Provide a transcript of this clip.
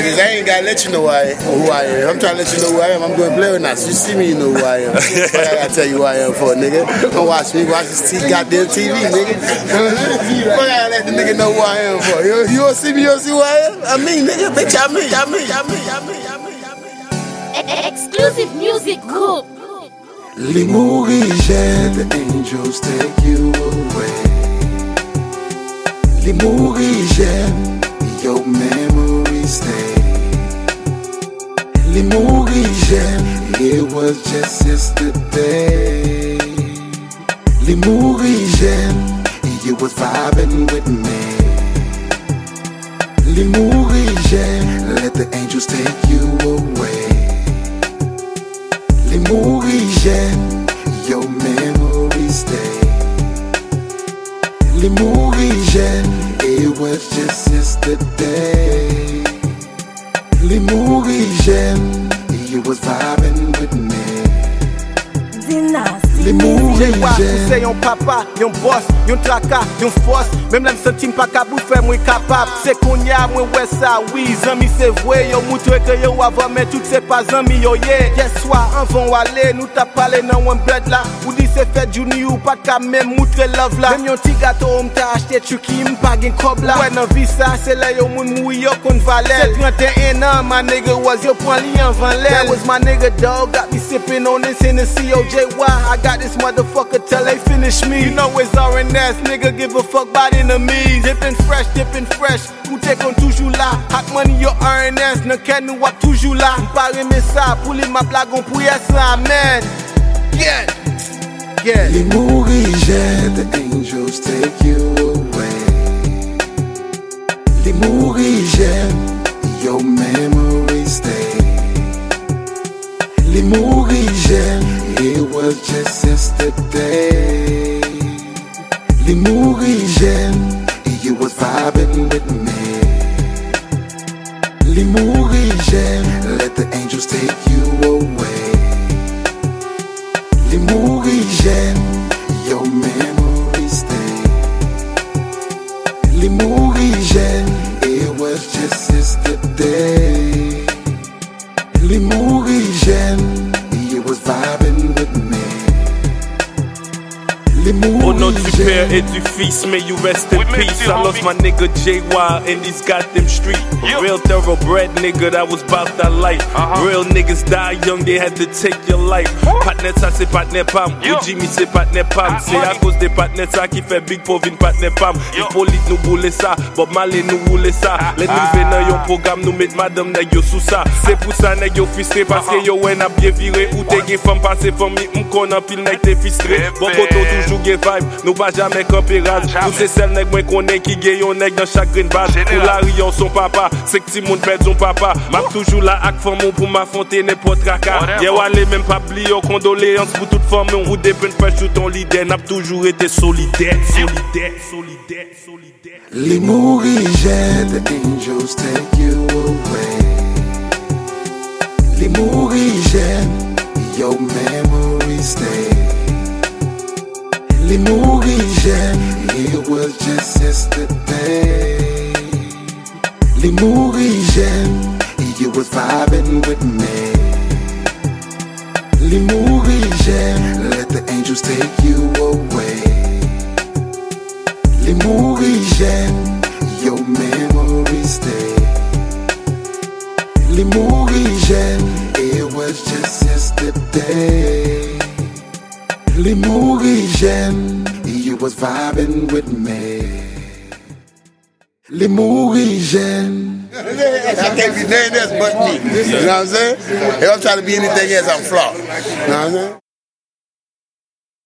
niggas. I ain't gotta let you know who I am. I'm trying to let you know who I am. I'm doing player now. So you see me, you know who I am. What I gotta tell you who I am for, nigga? Don't watch me. Watch this goddamn TV, nigga. What I gotta let the nigga know who I am for? You don't see me, you don't see who I am? I mean, nigga, bitch, I mean. Exclusive music group. Les Mourigènes, the angels take you away. Les Mourigènes, your memory stay. Les Mourigènes, it was just yesterday. Les Mourigènes, you was vibing with me. Les Mourigènes, let the angels take you away. Les Mourigènes, your memory stay. Les Mourigènes, it was just yesterday. Les Mourigènes, you was vibing with me. Les Mourigènes, c'est yon papa, yon boss, yon traka, yon force. Même l'm senti pas kabou fait moi capable. C'est qu'on y a moi ouais ça, oui, zami c'est vrai. Yo montre que yo avant mais tout c'est pas zami yo yeah. Yes soir, avant aller, nous t'a parlé dans un bled là. Ou dit c'est fait journée ou pas qu'à même montrer love là. Même yon petit gâteau on t'a acheté chuki m'pas gen cob là. Ouais nan vie ça, c'est là yo moun mou yo kon valel. 31 ans, my nigga was yo prend li en van l'air. That was my nigga dog, got me sipping on this Hennessy OJY. I got this motherfucker till they finish me. You know it's R&S, nigga give a fuck about enemies. Dippin' fresh, ou t'es qu'on toujours là. Hot money yo R&S, nan ken nou wap toujours là. M'pare mais ça, pour li ma blague on pou yes amen. Yeah. Les Mourigènes, the angels take you away. Les Mourigènes, your memory stay. Les Mourigènes, it was just yesterday. Les Mourigènes, you was vibing with me. Les Mourigènes, let the angels take you away. Les Mourigènes, your memory stay. Les Mourigènes, it was just yesterday. Les Mourigènes, you was vibing with me. Au nom du Père et du Fils, may you rest in peace. I lost my nigga JY in these goddamn streets. Real thoroughbred nigga, that was about that life. Real niggas die young, they had to take your life. Partner ça c'est partner pam, ou Jimmy c'est partner pam. C'est à cause des partners ça qui fait Big Povin partner pam. Hippolyte nous boule ça, Bob Marley nous roule ça. Les nous venir yon programme, nous met madame nèg yo sous ça. C'est pour ça nèg yo frustré parce que yo en a bien viré. Ou t'es gen femme passé famille, m'kon en pile nèg t'es frustré. Bon koto toujours gen vibe, nous pas jamais camper rage. Nous c'est celle nèg moi connais qui gagne yon nèg dans chaque green base. Pour la rion son papa, c'est que ti moun perd son papa. M'a toujours là ak femme pour m'affronter n'importe tracas. Y'a walé même pas plié, condoléances pour toute femme. Ou dépend fresh sur ton leader, n'a toujours été solidaire. Les Mourigènes, the angels take you away. Les Mourigènes, your memory stay. Les Mourigènes, it was just yesterday. Les Mourigènes, you was vibing with me. Les Mourigènes, let the angels take you away. Les Mourigènes, your memory stay. Les Mourigènes, it was just yesterday. Les Mourigènes, you was vibing with me. Les Mourigènes. I can't be nothing else but me. You know what I'm saying? If I'm trying to be anything else, I'm flawed. You know what I'm saying?